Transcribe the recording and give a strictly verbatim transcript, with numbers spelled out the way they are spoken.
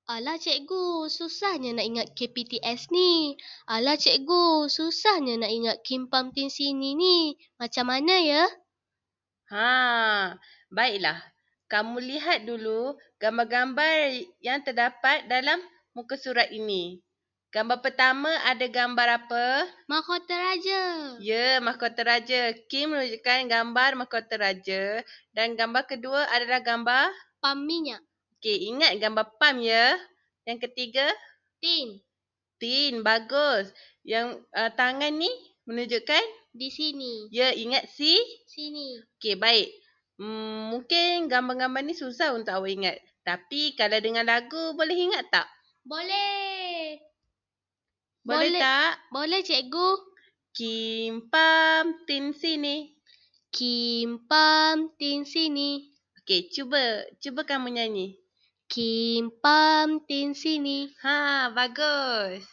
Alah cikgu, susahnya nak ingat K P T S ni. Alah cikgu, susahnya nak ingat Kim Pam Tin Sini ni. Macam mana ya? Ha, baiklah. Kamu lihat dulu gambar-gambar yang terdapat dalam muka surat ini. Gambar pertama ada gambar apa? Mahkota Raja. Ya, mahkota raja. Kim menunjukkan gambar mahkota raja. Dan gambar kedua adalah gambar? Pam minyak. Okey, ingat gambar pam ya. Yang ketiga? Tin. Tin, bagus. Yang uh, tangan ni menunjukkan? Di sini. Ya, ingat si? Sini. Okey, baik. Hmm, mungkin gambar-gambar ni susah untuk awak ingat. Tapi kalau dengar lagu boleh ingat tak? Boleh. Boleh, Boleh. tak? Boleh cikgu. Kim Pam Tin Sini. Kim Pam Tin Sini. Okey, cuba. Cuba kamu nyanyi. Kim Pam Tin Sini. Ha, bagus.